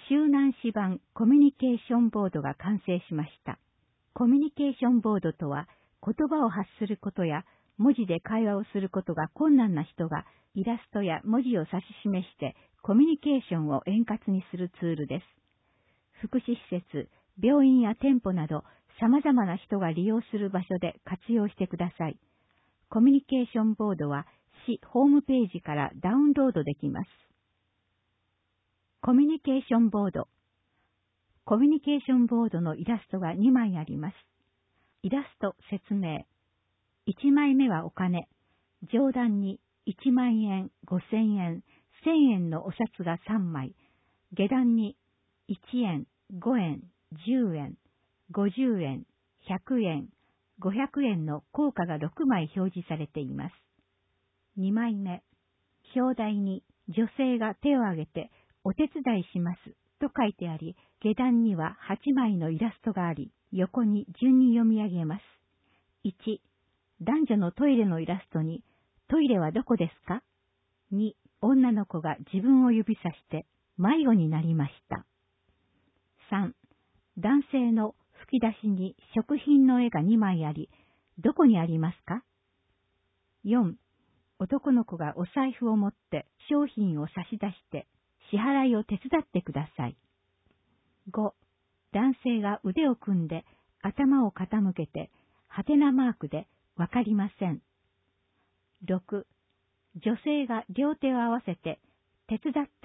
周南市版コミュニケーションボードが完成しました。コミュニケーションボードとは、言葉を発することや文字で会話をすることが困難な人がイラストや文字を指し示してコミュニケーションを円滑にするツールです。福祉施設、病院や店舗など様々な人が利用する場所で活用してください。コミュニケーションボードは市ホームページからダウンロードできます。コミュニケーションボード。コミュニケーションボードのイラストが2枚あります。イラスト説明。1枚目はお金。上段に1万円、5000円、1000円のお札が3枚。下段に1円、5円、10円、50円、100円、500円の硬貨が6枚表示されています。2枚目。表題に女性が手を挙げてお手伝いしますと書いてあり、下段には8枚のイラストがあり、横に順に読み上げます。1、男女のトイレのイラストに、トイレはどこですか？ 2、女の子が自分を指さして迷子になりました。3、男性の吹き出しに食品の絵が2枚あり、どこにありますか？ 4、男の子がお財布を持って商品を差し出して支払いを手伝ってください。5、男性が腕を組んで頭を傾けてハテナマークでわかりません。6、女性が両手を合わせて手伝って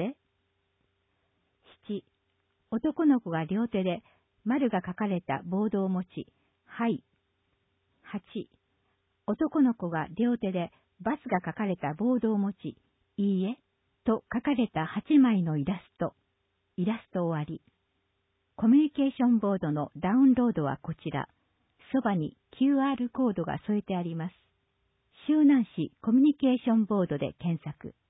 。7、男の子が両手で丸が書かれたボードを持ち、はい。8、男の子が両手でバスが書かれたボードを持ち、いいえ、と書かれた8枚のイラスト。イラスト終わり。コミュニケーションボードのダウンロードはこちら。そばに QR コードが添えてあります。周南市コミュニケーションボードで検索。